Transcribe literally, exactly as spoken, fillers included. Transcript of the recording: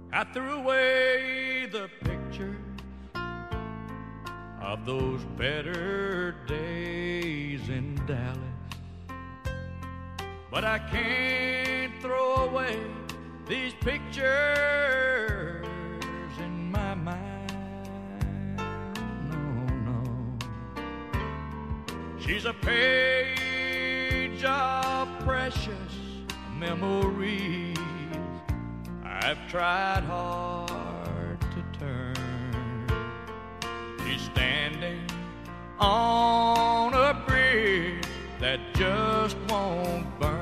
I threw away the picture of those better days in Dallas, but I can't throw away these pictures in my mind. No, no. She's a page of precious memories I've tried hard to turn. She's standing on a bridge that just won't burn.